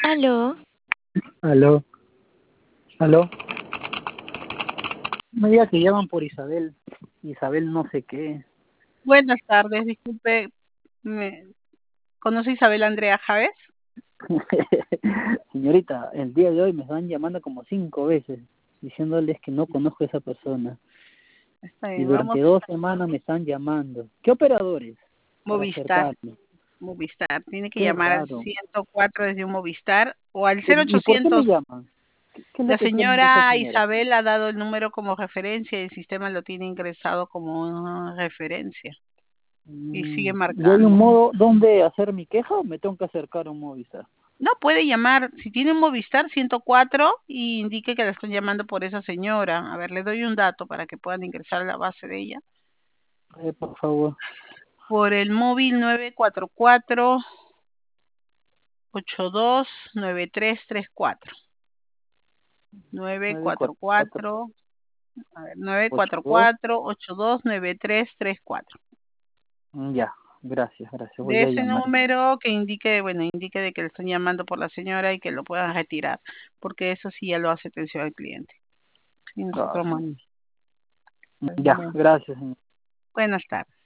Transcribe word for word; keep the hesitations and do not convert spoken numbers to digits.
Aló, Aló, aló. Me diga que llaman por Isabel. Isabel no sé qué. Buenas tardes, disculpe, me... ¿conoce Isabel Andrea Chávez? Señorita, el día de hoy me están llamando como cinco veces, diciéndoles que no conozco a esa persona. Está Y bien, vamos. durante dos semanas me están llamando. ¿Qué operadores? Para Movistar, acercarme. Movistar. Tiene que Qué llamar al raro. ciento cuatro desde un Movistar o al ¿Y por qué me cero ochocientos. llaman? ¿Qué, qué es lo La que quieren de esa señora señora? Isabel ha dado el número como referencia y el sistema lo tiene ingresado como una referencia y sigue Mm, ¿Y hay un marcando. modo donde hacer mi queja o me tengo que acercar a un Movistar? No puede llamar, si tiene un Movistar ciento cuatro y indique que la están llamando por esa señora. A ver, le doy un dato para que puedan ingresar a la base de ella. Eh, por favor. Por el móvil nueve cuatro cuatro ocho dos nueve tres tres cuatro. nueve nueve cuatro cuatro cuatro cuatro, a ver, nueve ocho cuatro dos. cuatro ocho dos nueve tres tres cuatro. Ya, gracias, gracias. Voy De a ese llamar. número que indique, bueno, indique de que le están llamando por la señora y que lo puedan retirar, porque eso sí ya lo hace atención al cliente. Y Ah, nosotros sí. mandamos. Ya, Bueno, gracias, señor. buenas tardes.